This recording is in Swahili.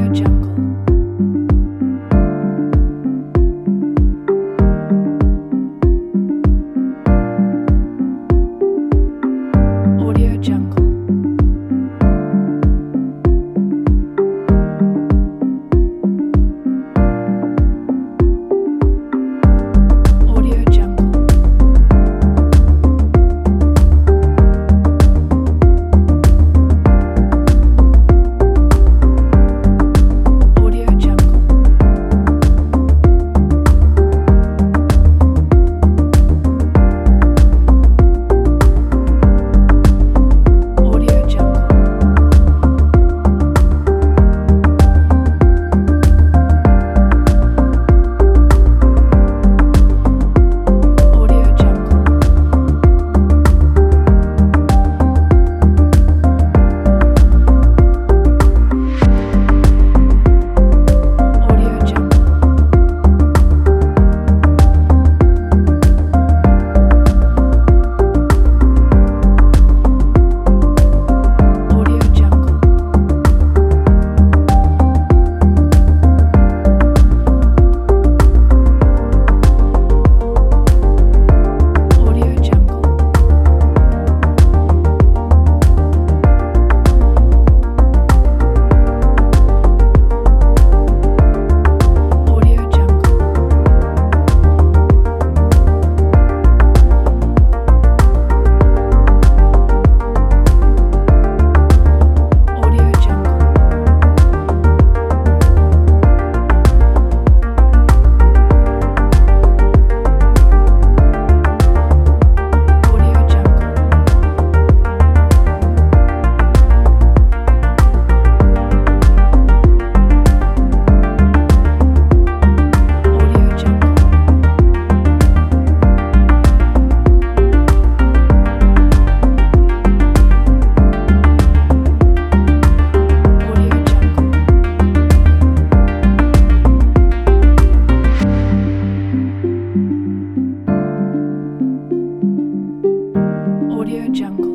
Jungle. Audio Jungle. Audio Jungle. Audio Jungle. Audio Jungle. Audio Jungle. Audio Jungle. Audio Jungle. Audio Jungle. Audio Jungle. Audio Jungle. Audio Jungle. Audio Jungle. Audio Jungle. Audio Jungle.